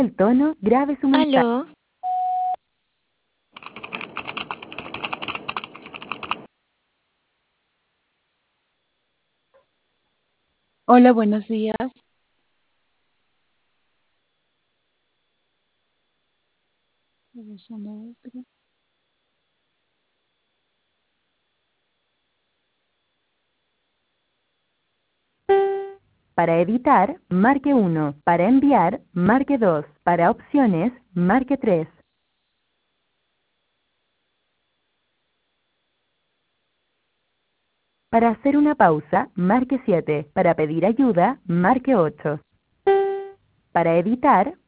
el tono, grabe su mensaje. Aló, Hola, buenos días. Para editar, marque 1. Para enviar, marque 2. Para opciones, marque 3. Para hacer una pausa, marque 7. Para pedir ayuda, marque 8. Para editar,